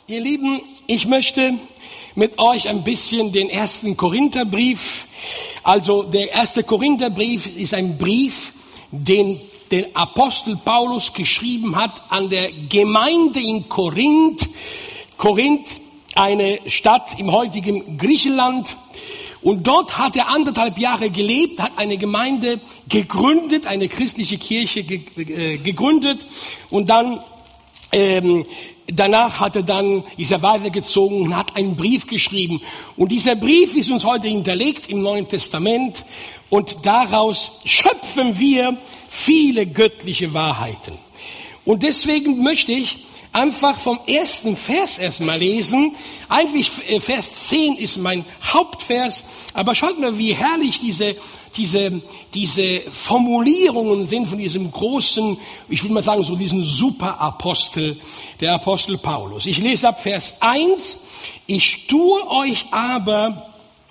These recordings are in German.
Ihr Lieben, ich möchte mit euch ein bisschen den 1. Korintherbrief, also der 1. Korintherbrief ist ein Brief, den der Apostel Paulus geschrieben hat an der Gemeinde in Korinth. Korinth, eine Stadt im heutigen Griechenland. Und dort hat er 1,5 Jahre gelebt, hat eine Gemeinde gegründet, eine christliche Kirche gegründet. Und dann danach ist er weitergezogen und hat einen Brief geschrieben. Und dieser Brief ist uns heute hinterlegt im Neuen Testament. Und daraus schöpfen wir viele göttliche Wahrheiten. Und deswegen möchte ich einfach vom ersten Vers erstmal lesen. Eigentlich Vers 10 ist mein Hauptvers. Aber schaut mal, wie herrlich diese Formulierungen sind von diesem großen, ich will mal sagen, so diesen Superapostel, der Apostel Paulus. Ich lese ab Vers 1. Ich tue euch aber,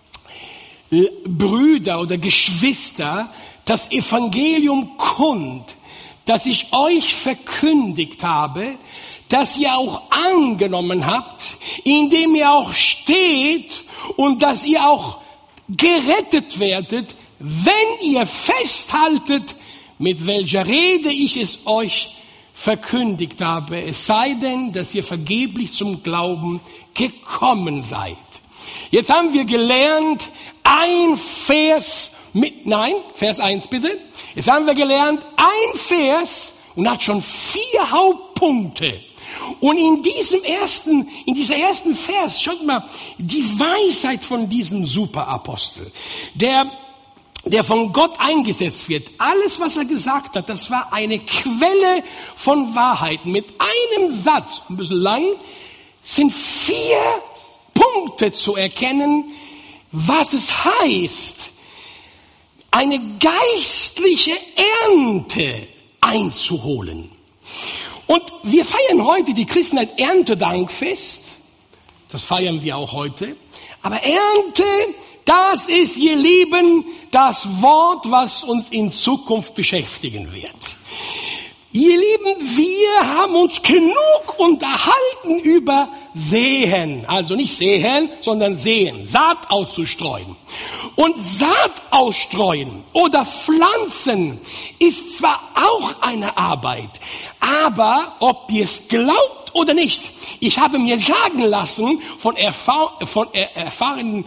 Brüder oder Geschwister, das Evangelium kund, das ich euch verkündigt habe, das ihr auch angenommen habt, in dem ihr auch steht und dass ihr auch gerettet werdet, wenn ihr festhaltet, mit welcher Rede ich es euch verkündigt habe, es sei denn, dass ihr vergeblich zum Glauben gekommen seid. Jetzt haben wir gelernt, Vers 1 bitte. Jetzt haben wir gelernt, ein Vers und hat schon 4 Hauptpunkte. Und in dieser ersten Vers, schaut mal, die Weisheit von diesem Superapostel, der von Gott eingesetzt wird. Alles, was er gesagt hat, das war eine Quelle von Wahrheiten. Mit einem Satz, ein bisschen lang, sind 4 Punkte zu erkennen, was es heißt, eine geistliche Ernte einzuholen. Und wir feiern heute die Christenheit Erntedankfest. Das feiern wir auch heute. Aber Ernte, das ist, ihr Lieben, das Wort, was uns in Zukunft beschäftigen wird. Ihr Lieben, wir haben uns genug unterhalten über Säen. Also nicht säen, sondern säen. Saat auszustreuen. Und Saat ausstreuen oder pflanzen ist zwar auch eine Arbeit, aber ob ihr es glaubt oder nicht, ich habe mir sagen lassen von erfahrenen,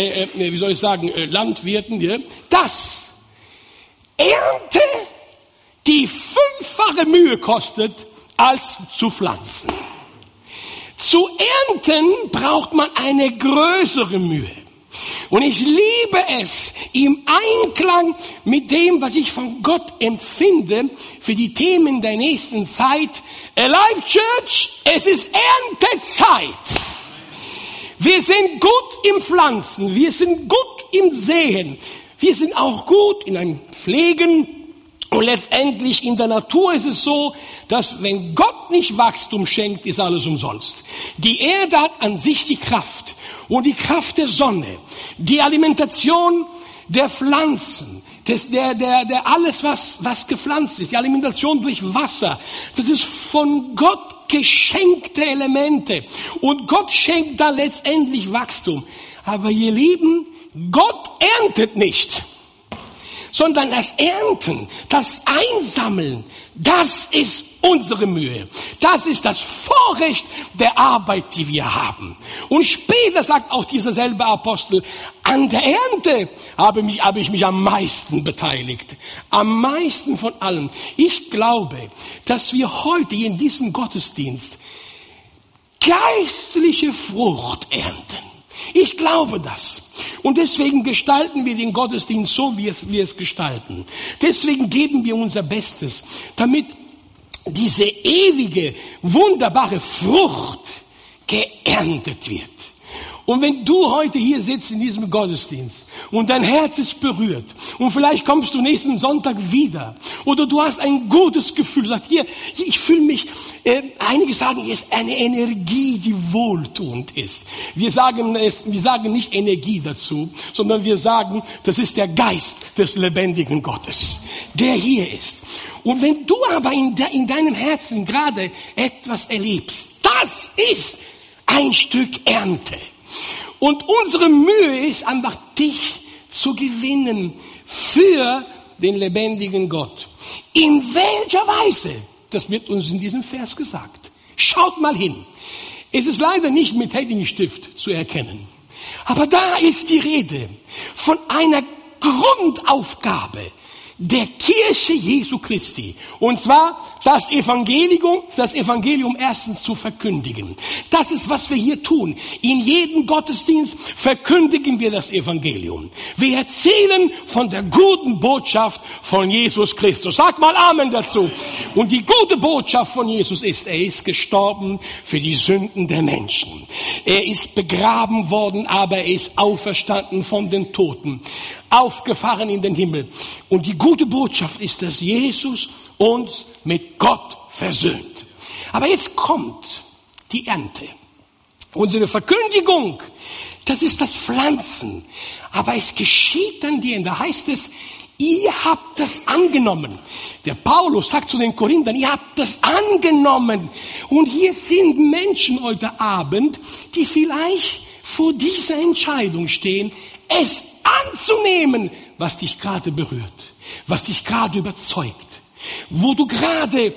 Landwirten, dass Ernte die 5-fache Mühe kostet, als zu pflanzen. Zu ernten braucht man eine größere Mühe. Und ich liebe es, im Einklang mit dem, was ich von Gott empfinde, für die Themen der nächsten Zeit. Alive Church, es ist Erntezeit. Wir sind gut im Pflanzen, wir sind gut im Säen, wir sind auch gut in einem Pflegen. Und letztendlich in der Natur ist es so, dass wenn Gott nicht Wachstum schenkt, ist alles umsonst. Die Erde hat an sich die Kraft und die Kraft der Sonne, die Alimentation der Pflanzen, der alles, was gepflanzt ist, die Alimentation durch Wasser, das ist von Gott geschenkte Elemente. Und Gott schenkt da letztendlich Wachstum. Aber ihr Lieben, Gott erntet nicht, sondern das Ernten, das Einsammeln, das ist unsere Mühe. Das ist das Vorrecht der Arbeit, die wir haben. Und später sagt auch dieser selbe Apostel, an der Ernte habe ich mich am meisten beteiligt. Am meisten von allem. Ich glaube, dass wir heute in diesem Gottesdienst geistliche Frucht ernten. Ich glaube das. Und deswegen gestalten wir den Gottesdienst so, wie wir es gestalten. Deswegen geben wir unser Bestes, damit diese ewige, wunderbare Frucht geerntet wird. Und wenn du heute hier sitzt in diesem Gottesdienst und dein Herz ist berührt und vielleicht kommst du nächsten Sonntag wieder oder du hast ein gutes Gefühl, sagst, hier ich fühle mich, einige sagen, hier ist eine Energie, die wohltuend ist. Wir sagen nicht Energie dazu, sondern wir sagen, das ist der Geist des lebendigen Gottes, der hier ist. Und wenn du aber in deinem Herzen gerade etwas erlebst, das ist ein Stück Ernte. Und unsere Mühe ist einfach, dich zu gewinnen für den lebendigen Gott. In welcher Weise? Das wird uns in diesem Vers gesagt. Schaut mal hin. Es ist leider nicht mit Heddingstift zu erkennen. Aber da ist die Rede von einer Grundaufgabe der Kirche Jesu Christi. Und zwar das Evangelium erstens zu verkündigen. Das ist, was wir hier tun. In jedem Gottesdienst verkündigen wir das Evangelium. Wir erzählen von der guten Botschaft von Jesus Christus. Sag mal Amen dazu. Und die gute Botschaft von Jesus ist, er ist gestorben für die Sünden der Menschen. Er ist begraben worden, aber er ist auferstanden von den Toten, aufgefahren in den Himmel. Und die gute Botschaft ist, dass Jesus uns mit Gott versöhnt. Aber jetzt kommt die Ernte. Unsere Verkündigung, das ist das Pflanzen. Aber es geschieht dann die Ernte. Da heißt es, ihr habt das angenommen. Der Paulus sagt zu den Korinthern, ihr habt das angenommen. Und hier sind Menschen heute Abend, die vielleicht vor dieser Entscheidung stehen, es anzunehmen, was dich gerade berührt, was dich gerade überzeugt, wo du gerade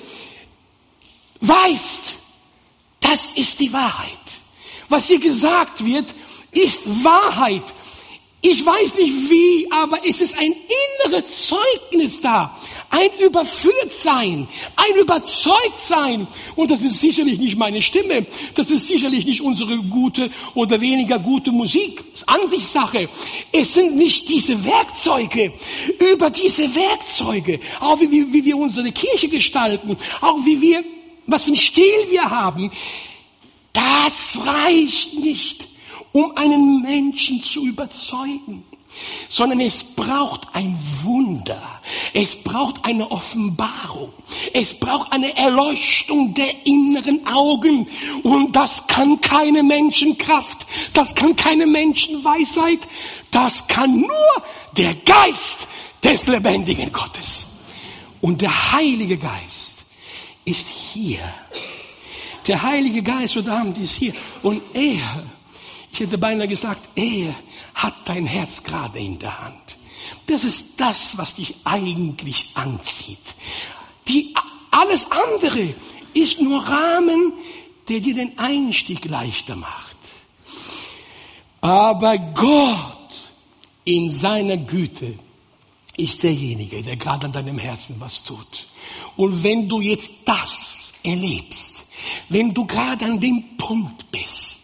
weißt, das ist die Wahrheit. Was hier gesagt wird, ist Wahrheit. Ich weiß nicht wie, aber es ist ein inneres Zeugnis da. Ein Überführtsein, ein Überzeugtsein. Und das ist sicherlich nicht meine Stimme. Das ist sicherlich nicht unsere gute oder weniger gute Musik. Das ist Ansichtssache. Es sind nicht diese Werkzeuge. Über diese Werkzeuge, auch wie wir unsere Kirche gestalten, auch was für einen Stil wir haben, das reicht nicht, um einen Menschen zu überzeugen, sondern es braucht ein Wunder, es braucht eine Offenbarung, es braucht eine Erleuchtung der inneren Augen und das kann keine Menschenkraft, das kann keine Menschenweisheit, das kann nur der Geist des lebendigen Gottes. Und der Heilige Geist ist hier. Der Heilige Geist heute Abend ist hier und ich hätte beinahe gesagt, er hat dein Herz gerade in der Hand. Das ist das, was dich eigentlich anzieht. Alles andere ist nur Rahmen, der dir den Einstieg leichter macht. Aber Gott in seiner Güte ist derjenige, der gerade an deinem Herzen was tut. Und wenn du jetzt das erlebst, wenn du gerade an dem Punkt bist,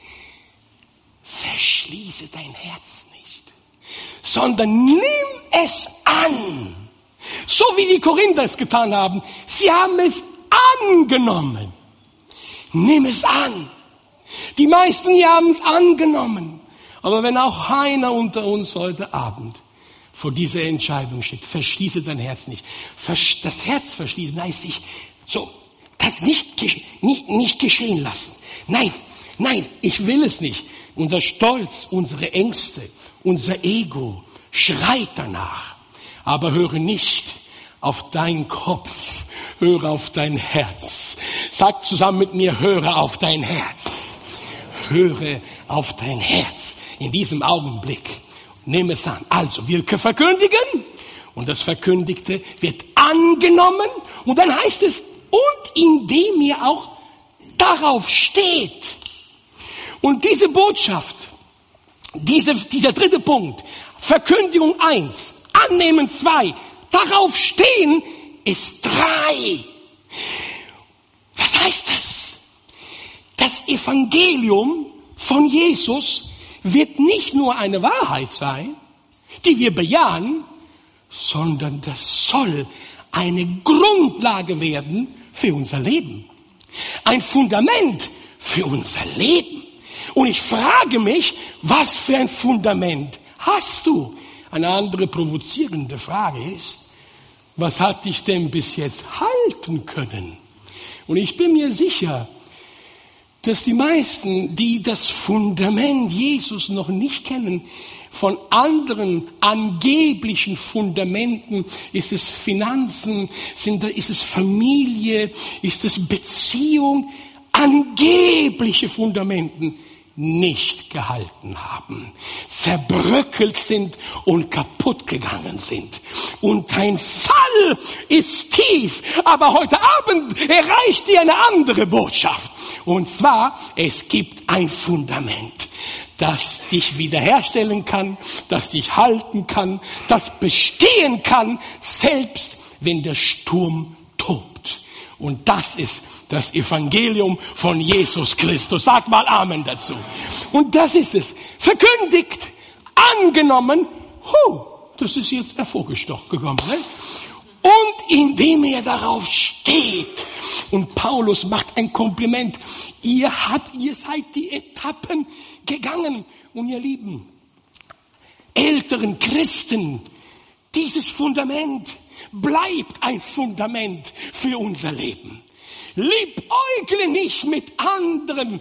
verschließe dein Herz nicht, sondern nimm es an. So wie die Korinther es getan haben. Sie haben es angenommen. Nimm es an. Die meisten hier haben es angenommen. Aber wenn auch einer unter uns heute Abend vor dieser Entscheidung steht, verschließe dein Herz nicht. Das Herz verschließen heißt sich so, das nicht geschehen lassen. Nein, ich will es nicht. Unser Stolz, unsere Ängste, unser Ego schreit danach. Aber höre nicht auf deinen Kopf, höre auf dein Herz. Sag zusammen mit mir, höre auf dein Herz. Höre auf dein Herz in diesem Augenblick. Nimm es an. Also, wir verkündigen und das Verkündigte wird angenommen. Und dann heißt es, und indem ihr auch darauf steht. Und diese Botschaft, dieser dritte Punkt, Verkündigung 1, Annehmen 2, darauf stehen ist 3. Was heißt das? Das Evangelium von Jesus wird nicht nur eine Wahrheit sein, die wir bejahen, sondern das soll eine Grundlage werden für unser Leben. Ein Fundament für unser Leben. Und ich frage mich, was für ein Fundament hast du? Eine andere provozierende Frage ist, was hat dich denn bis jetzt halten können? Und ich bin mir sicher, dass die meisten, die das Fundament Jesus noch nicht kennen, von anderen angeblichen Fundamenten, ist es Finanzen, ist es Familie, ist es Beziehung, angebliche Fundamenten nicht gehalten haben, zerbröckelt sind und kaputt gegangen sind. Und dein Fall ist tief, aber heute Abend erreicht dir eine andere Botschaft. Und zwar, es gibt ein Fundament, das dich wiederherstellen kann, das dich halten kann, das bestehen kann, selbst wenn der Sturm tobt. Und das ist das Evangelium von Jesus Christus. Sag mal Amen dazu. Und das ist es. Verkündigt, angenommen, das ist jetzt hervorgestochen gekommen. Ne? Und indem er darauf steht. Und Paulus macht ein Kompliment. Ihr seid die Etappen gegangen. Und ihr Lieben, älteren Christen, dieses Fundament bleibt ein Fundament für unser Leben. Liebäugle nicht mit anderen,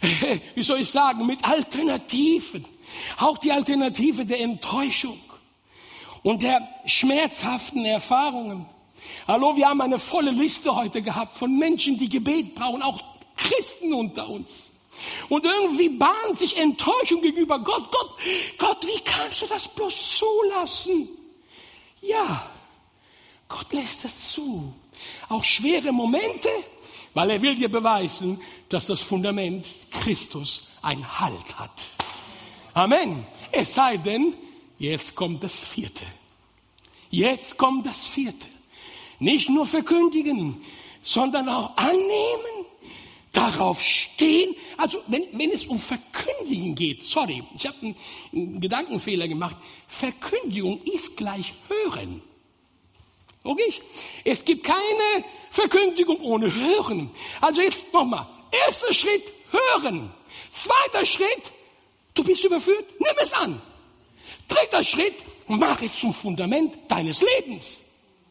mit Alternativen. Auch die Alternative der Enttäuschung und der schmerzhaften Erfahrungen. Hallo, wir haben eine volle Liste heute gehabt von Menschen, die Gebet brauchen, auch Christen unter uns. Und irgendwie bahnt sich Enttäuschung gegenüber Gott. Gott, wie kannst du das bloß zulassen? Ja, Gott lässt es zu. Auch schwere Momente, weil er will dir beweisen, dass das Fundament Christus einen Halt hat. Amen. Es sei denn, jetzt kommt das vierte. Jetzt kommt das vierte. Nicht nur verkündigen, sondern auch annehmen, darauf stehen. Also wenn es um Verkündigen geht, sorry, ich habe einen Gedankenfehler gemacht. Verkündigung ist gleich Hören. Okay? Es gibt keine Verkündigung ohne Hören. Also jetzt nochmal. Erster Schritt, hören. Zweiter Schritt, du bist überführt, nimm es an. Dritter Schritt, mach es zum Fundament deines Lebens.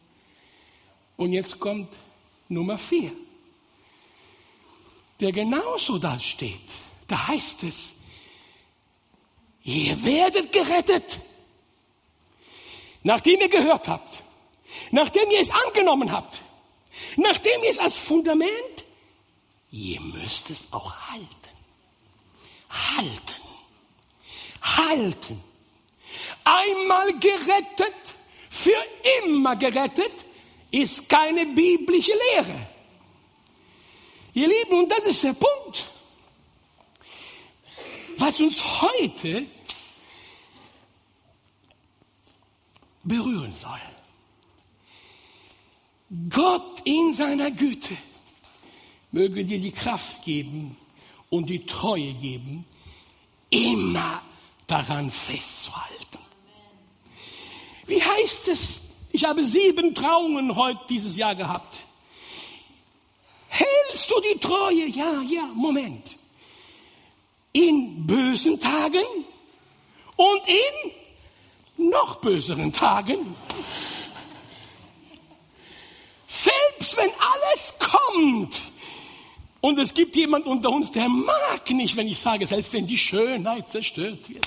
Und jetzt kommt Nummer 4, der genauso da steht. Da heißt es, ihr werdet gerettet, nachdem ihr gehört habt. Nachdem ihr es angenommen habt, nachdem ihr es als Fundament, ihr müsst es auch halten. Halten. Einmal gerettet, für immer gerettet, ist keine biblische Lehre. Ihr Lieben, und das ist der Punkt, was uns heute berühren soll. Gott in seiner Güte möge dir die Kraft geben und die Treue geben, immer daran festzuhalten. Wie heißt es? Ich habe 7 Trauungen heute dieses Jahr gehabt. Hältst du die Treue? Ja, Moment. In bösen Tagen und in noch böseren Tagen. Selbst wenn alles kommt, und es gibt jemand unter uns, der mag nicht, wenn ich sage, selbst wenn die Schönheit zerstört wird,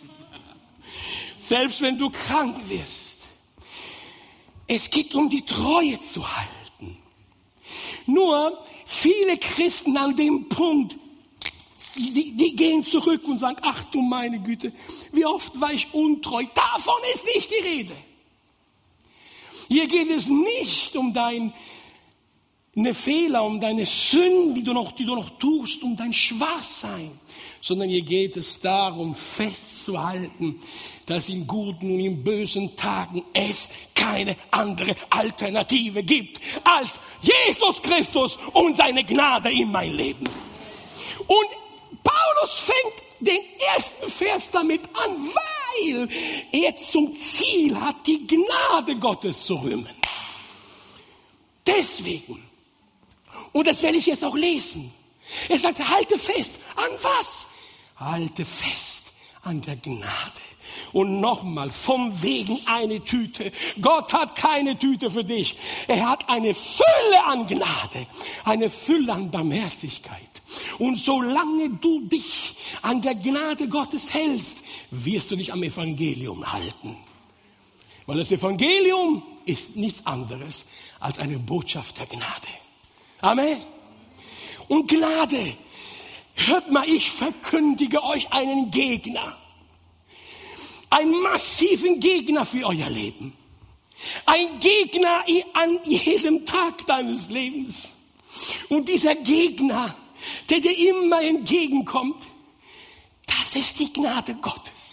selbst wenn du krank wirst, es geht um die Treue zu halten. Nur viele Christen an dem Punkt, die gehen zurück und sagen, ach du meine Güte, wie oft war ich untreu, davon ist nicht die Rede. Hier geht es nicht um deine Fehler, um deine Sünden, die du noch tust, um dein Schwachsein, sondern hier geht es darum, festzuhalten, dass in guten und in bösen Tagen es keine andere Alternative gibt als Jesus Christus und seine Gnade in mein Leben. Und Paulus fängt den ersten Vers damit an, weil er zum Ziel hat, die Gnade Gottes zu rühmen. Deswegen, und das werde ich jetzt auch lesen, er sagt, halte fest. An was? Halte fest an der Gnade. Und nochmal, vom Wegen eine Tüte. Gott hat keine Tüte für dich. Er hat eine Fülle an Gnade, eine Fülle an Barmherzigkeit. Und solange du dich an der Gnade Gottes hältst, wirst du dich am Evangelium halten. Weil das Evangelium ist nichts anderes als eine Botschaft der Gnade. Amen. Und Gnade, hört mal, ich verkündige euch einen Gegner. Einen massiven Gegner für euer Leben. Ein Gegner an jedem Tag deines Lebens. Und dieser Gegner, der dir immer entgegenkommt, das ist die Gnade Gottes.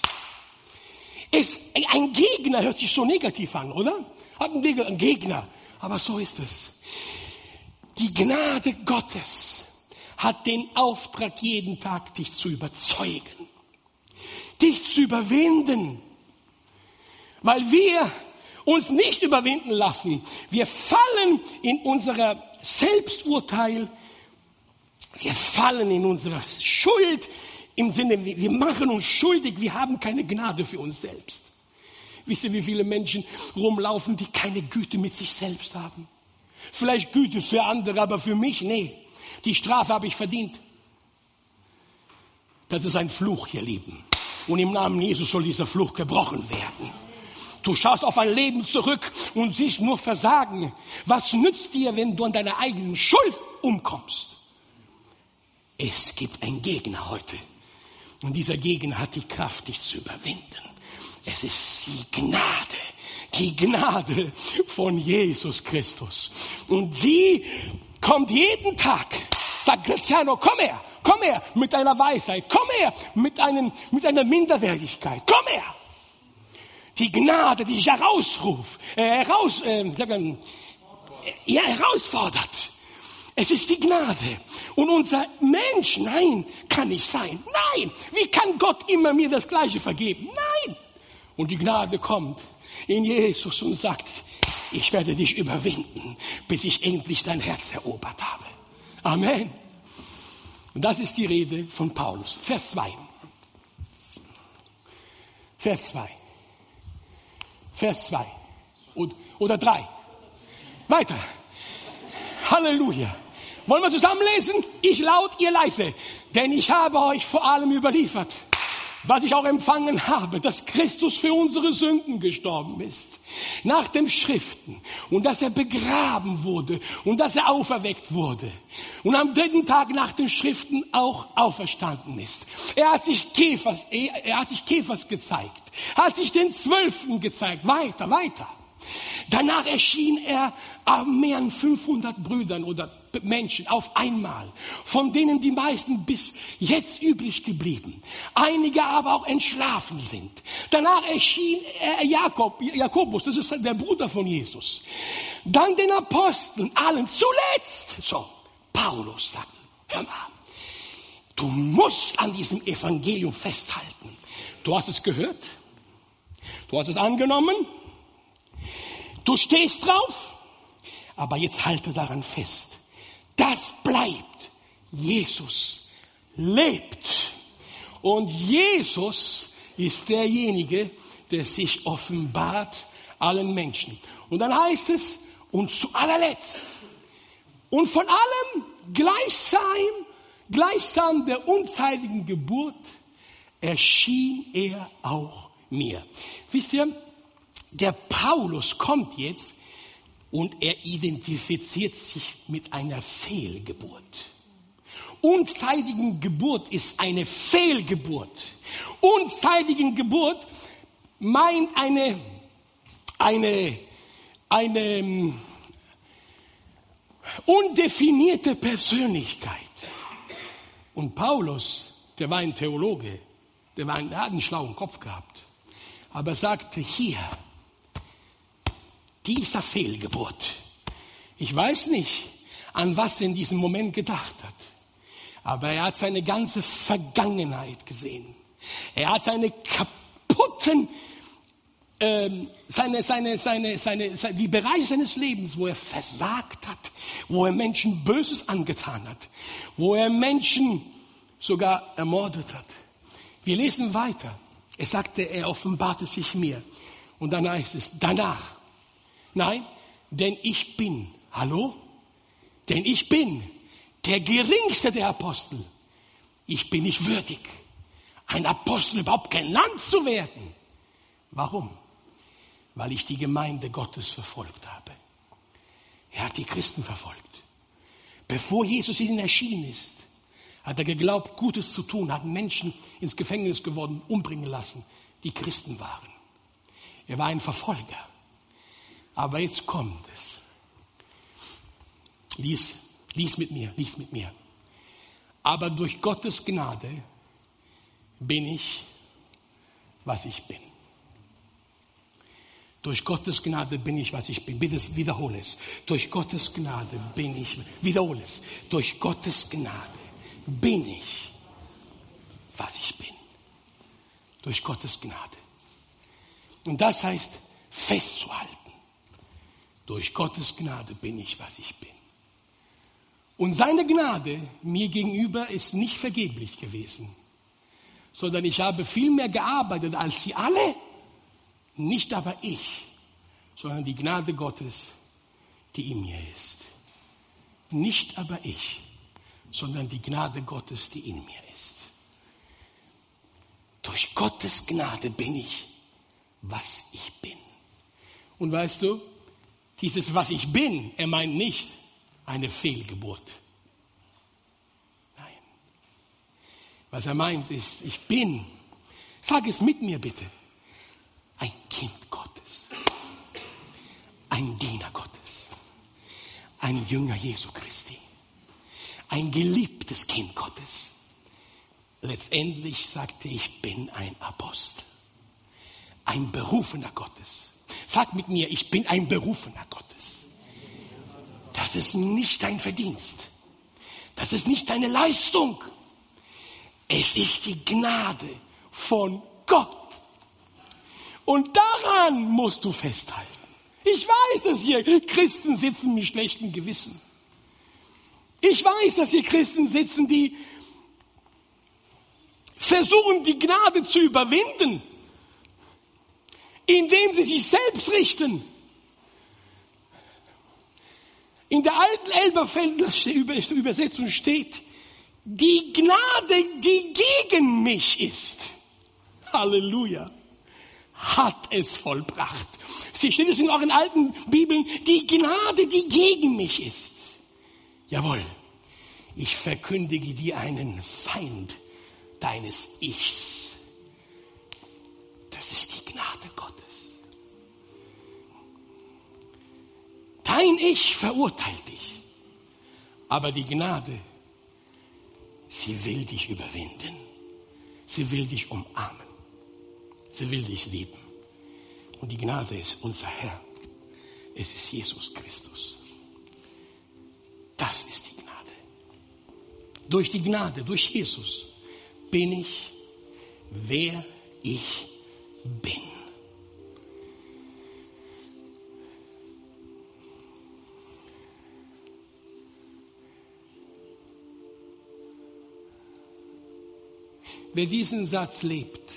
Ein Gegner hört sich so negativ an, oder? Hat ein Gegner, aber so ist es. Die Gnade Gottes hat den Auftrag, jeden Tag dich zu überzeugen, dich zu überwinden, weil wir uns nicht überwinden lassen. Wir fallen in unser Selbsturteil, wir fallen in unsere Schuld, im Sinne, wir machen uns schuldig, wir haben keine Gnade für uns selbst. Wisst ihr, wie viele Menschen rumlaufen, die keine Güte mit sich selbst haben? Vielleicht Güte für andere, aber für mich, nee. Die Strafe habe ich verdient. Das ist ein Fluch, ihr Lieben. Und im Namen Jesus soll dieser Fluch gebrochen werden. Du schaust auf ein Leben zurück und siehst nur Versagen. Was nützt dir, wenn du an deiner eigenen Schuld umkommst? Es gibt einen Gegner heute. Und dieser Gegner hat die Kraft, dich zu überwinden. Es ist die Gnade von Jesus Christus. Und sie kommt jeden Tag, sagt Graziano, komm her mit deiner Weisheit, komm her mit einer Minderwertigkeit, komm her. Die Gnade, die dich herausfordert. Es ist die Gnade. Und unser Mensch, nein, kann nicht sein. Nein, wie kann Gott immer mir das Gleiche vergeben? Nein. Und die Gnade kommt in Jesus und sagt, ich werde dich überwinden, bis ich endlich dein Herz erobert habe. Amen. Und das ist die Rede von Paulus. Vers 2. Oder 3. Weiter. Halleluja. Wollen wir zusammen lesen? Ich laut, ihr leise. Denn ich habe euch vor allem überliefert, was ich auch empfangen habe, dass Christus für unsere Sünden gestorben ist, nach den Schriften, und dass er begraben wurde und dass er auferweckt wurde und am 3. Tag nach den Schriften auch auferstanden ist. Er hat sich Kephas gezeigt, hat sich den 12 gezeigt, weiter. Danach erschien er mehr als 500 Brüdern oder Menschen auf einmal, von denen die meisten bis jetzt übrig geblieben, einige aber auch entschlafen sind. Danach erschien Jakobus, das ist der Bruder von Jesus. Dann den Aposteln, allen. Zuletzt, Paulus sagt, hör mal, du musst an diesem Evangelium festhalten. Du hast es gehört, du hast es angenommen, du stehst drauf, aber jetzt halte daran fest. Das bleibt. Jesus lebt. Und Jesus ist derjenige, der sich offenbart allen Menschen. Und dann heißt es, und zu allerletzt, und von allem gleichsam der unzeitigen Geburt, erschien er auch mir. Wisst ihr, der Paulus kommt jetzt und er identifiziert sich mit einer Fehlgeburt. Unzeitigen Geburt ist eine Fehlgeburt. Unzeitigen Geburt meint eine undefinierte Persönlichkeit. Und Paulus, der war ein Theologe, der hat einen schlauen Kopf gehabt, aber er sagte hier, dieser Fehlgeburt. Ich weiß nicht, an was er in diesem Moment gedacht hat. Aber er hat seine ganze Vergangenheit gesehen. Er hat seine kaputten, die Bereiche seines Lebens, wo er versagt hat, wo er Menschen Böses angetan hat, wo er Menschen sogar ermordet hat. Wir lesen weiter. Er sagte, er offenbarte sich mir. Und dann heißt es, danach. Nein, denn ich bin, denn ich bin der geringste der Apostel. Ich bin nicht würdig, ein Apostel überhaupt genannt zu werden. Warum? Weil ich die Gemeinde Gottes verfolgt habe. Er hat die Christen verfolgt. Bevor Jesus ihnen erschienen ist, hat er geglaubt, Gutes zu tun, hat Menschen ins Gefängnis geworfen, umbringen lassen, die Christen waren. Er war ein Verfolger. Aber jetzt kommt es. Lies mit mir. Aber durch Gottes Gnade bin ich, was ich bin. Durch Gottes Gnade bin ich, was ich bin. Bitte wiederhole es. Durch Gottes Gnade bin ich, wiederhole es. Durch Gottes Gnade bin ich, was ich bin. Durch Gottes Gnade. Und das heißt, festzuhalten. Durch Gottes Gnade bin ich, was ich bin. Und seine Gnade mir gegenüber ist nicht vergeblich gewesen, sondern ich habe viel mehr gearbeitet als sie alle. Nicht aber ich, sondern die Gnade Gottes, die in mir ist. Nicht aber ich, sondern die Gnade Gottes, die in mir ist. Durch Gottes Gnade bin ich, was ich bin. Und weißt du, dieses was ich bin, er meint nicht eine Fehlgeburt. Nein. Was er meint ist, ich bin, sag es mit mir bitte, ein Kind Gottes, ein Diener Gottes, ein Jünger Jesu Christi, ein geliebtes Kind Gottes. Letztendlich sagte ich bin ein Apostel, ein Berufener Gottes. Sag mit mir, ich bin ein Berufener Gottes. Das ist nicht dein Verdienst. Das ist nicht deine Leistung. Es ist die Gnade von Gott. Und daran musst du festhalten. Ich weiß, dass hier Christen sitzen mit schlechtem Gewissen. Ich weiß, dass hier Christen sitzen, die versuchen, die Gnade zu überwinden, indem sie sich selbst richten. In der alten Elberfelder Übersetzung steht, die Gnade, die gegen mich ist. Halleluja. Hat es vollbracht. Sie steht es in euren alten Bibeln, die Gnade, die gegen mich ist. Jawohl, ich verkündige dir einen Feind deines Ichs. Das ist die Gnade Gottes. Dein Ich verurteilt dich, aber die Gnade, sie will dich überwinden. Sie will dich umarmen. Sie will dich lieben. Und die Gnade ist unser Herr. Es ist Jesus Christus. Das ist die Gnade. Durch die Gnade, durch Jesus bin ich, wer ich bin. Wer diesen Satz lebt,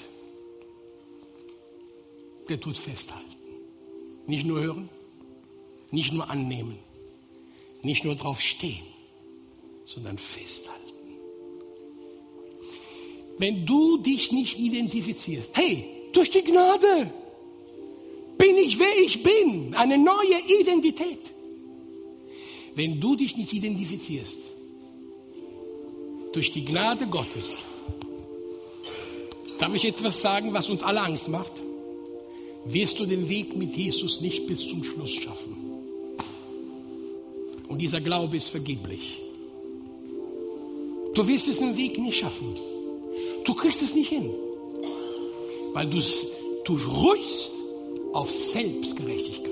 der tut festhalten. Nicht nur hören, nicht nur annehmen, nicht nur drauf stehen, sondern festhalten. Wenn du dich nicht identifizierst, hey, durch die Gnade bin ich, wer ich bin, eine neue Identität. Wenn du dich nicht identifizierst, durch die Gnade Gottes, darf ich etwas sagen, was uns alle Angst macht? Wirst du den Weg mit Jesus nicht bis zum Schluss schaffen. Und dieser Glaube ist vergeblich. Du wirst es den Weg nicht schaffen. Du kriegst es nicht hin. Weil du rutschst auf Selbstgerechtigkeit.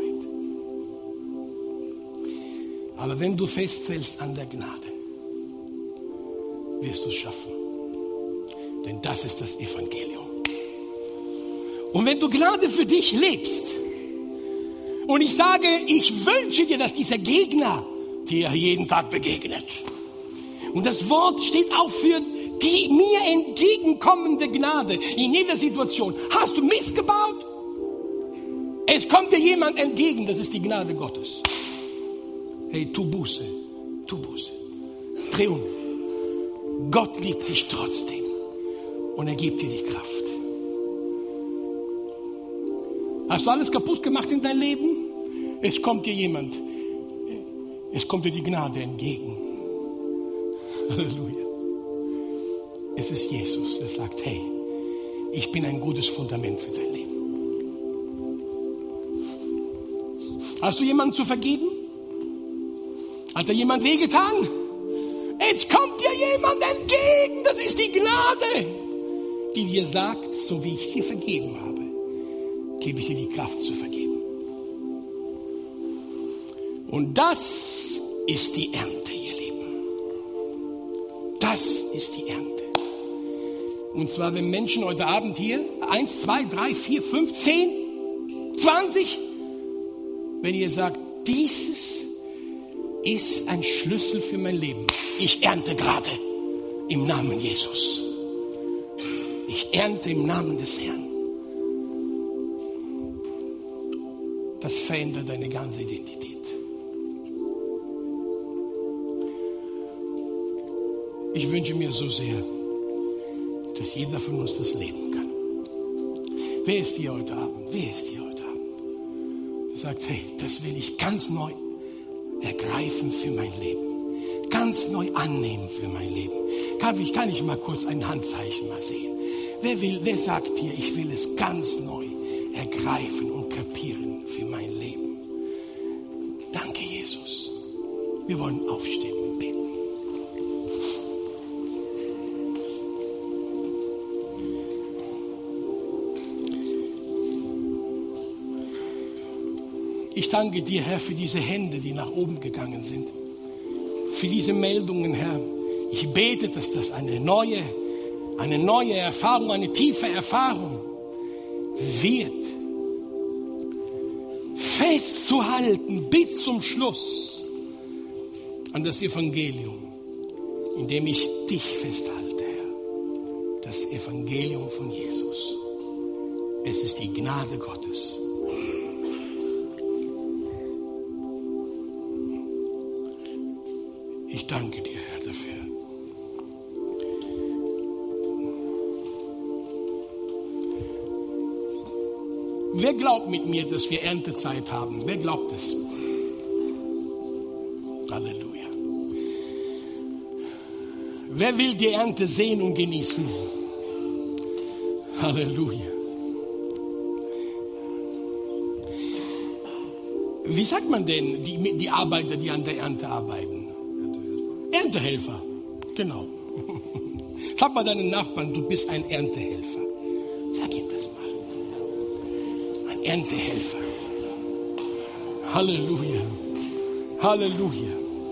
Aber wenn du festhältst an der Gnade, wirst du es schaffen. Denn das ist das Evangelium. Und wenn du Gnade für dich lebst, und ich sage, ich wünsche dir, dass dieser Gegner dir jeden Tag begegnet. Und das Wort steht auch für die mir entgegenkommende Gnade in jeder Situation. Hast du Mist gebaut? Es kommt dir jemand entgegen, das ist die Gnade Gottes. Hey, tu Buße, dreh um. Gott liebt dich trotzdem und er gibt dir die Kraft. Hast du alles kaputt gemacht in deinem Leben? Es kommt dir jemand, es kommt dir die Gnade entgegen. Halleluja. Es ist Jesus, der sagt, hey, ich bin ein gutes Fundament für dein Leben. Hast du jemanden zu vergeben? Hat dir jemand wehgetan? Es kommt dir jemand entgegen, das ist die Gnade, die dir sagt, so wie ich dir vergeben habe, gebe ich dir die Kraft zu vergeben. Und das ist die Ernte, ihr Lieben. Das ist die Ernte. Und zwar, wenn Menschen heute Abend hier 1, 2, 3, 4, 5, 10, 20, wenn ihr sagt, dieses ist ein Schlüssel für mein Leben. Ich ernte gerade im Namen Jesus. Ich ernte im Namen des Herrn. Das verändert deine ganze Identität. Ich wünsche mir so sehr, dass jeder von uns das leben kann. Wer ist hier heute Abend? Wer ist hier heute Abend? Er sagt, hey, das will ich ganz neu ergreifen für mein Leben. Ganz neu annehmen für mein Leben. Kann ich mal kurz ein Handzeichen mal sehen? Wer sagt hier, ich will es ganz neu ergreifen und kapieren für mein Leben? Danke, Jesus. Wir wollen aufstehen und beten. Ich danke dir, Herr, für diese Hände, die nach oben gegangen sind. Für diese Meldungen, Herr. Ich bete, dass das eine neue Erfahrung, eine tiefe Erfahrung wird. Festzuhalten bis zum Schluss an das Evangelium, indem ich dich festhalte, Herr. Das Evangelium von Jesus. Es ist die Gnade Gottes. Ich danke dir, Herr, dafür. Wer glaubt mit mir, dass wir Erntezeit haben? Wer glaubt es? Halleluja. Wer will die Ernte sehen und genießen? Halleluja. Wie sagt man denn, die Arbeiter, die an der Ernte arbeiten? Erntehelfer, genau. Sag mal deinen Nachbarn, du bist ein Erntehelfer. Sag ihm das mal. Ein Erntehelfer. Halleluja. Halleluja.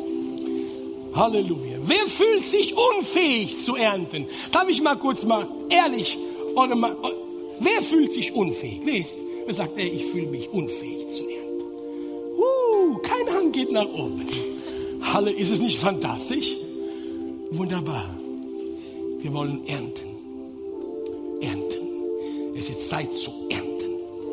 Halleluja. Wer fühlt sich unfähig zu ernten? Darf ich mal kurz mal ehrlich, wer fühlt sich unfähig? Wer sagt, ich fühle mich unfähig zu ernten? Keine Hand geht nach oben. Halle, ist es nicht fantastisch? Wunderbar. Wir wollen ernten. Ernten. Es ist Zeit zu ernten.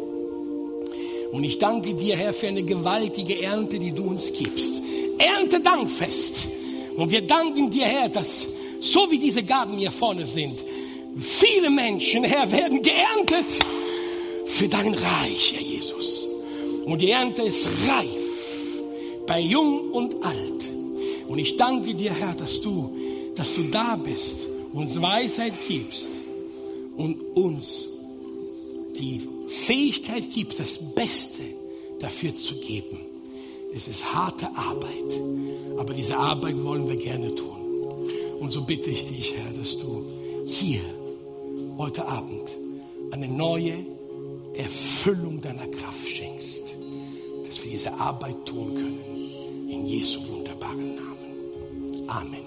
Und ich danke dir, Herr, für eine gewaltige Ernte, die du uns gibst. Erntedankfest. Und wir danken dir, Herr, dass so wie diese Gaben hier vorne sind, viele Menschen, Herr, werden geerntet für dein Reich, Herr Jesus. Und die Ernte ist reif, bei Jung und Alt. Und ich danke dir, Herr, dass du da bist, uns Weisheit gibst und uns die Fähigkeit gibst, das Beste dafür zu geben. Es ist harte Arbeit, aber diese Arbeit wollen wir gerne tun. Und so bitte ich dich, Herr, dass du hier heute Abend eine neue Erfüllung deiner Kraft schenkst, dass wir diese Arbeit tun können. In Jesu wunderbaren Namen. Amen.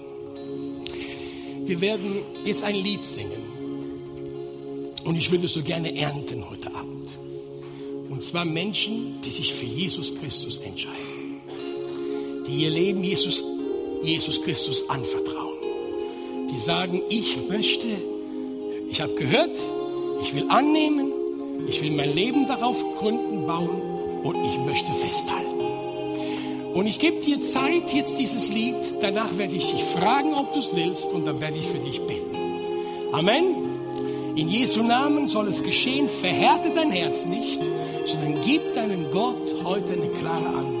Wir werden jetzt ein Lied singen. Und ich würde so gerne ernten heute Abend. Und zwar Menschen, die sich für Jesus Christus entscheiden. Die ihr Leben Jesus Christus anvertrauen. Die sagen, ich habe gehört, ich will annehmen, ich will mein Leben darauf gründen, bauen und ich möchte festhalten. Und ich gebe dir Zeit, jetzt dieses Lied, danach werde ich dich fragen, ob du es willst und dann werde ich für dich beten. Amen. In Jesu Namen soll es geschehen, verhärte dein Herz nicht, sondern gib deinem Gott heute eine klare Antwort.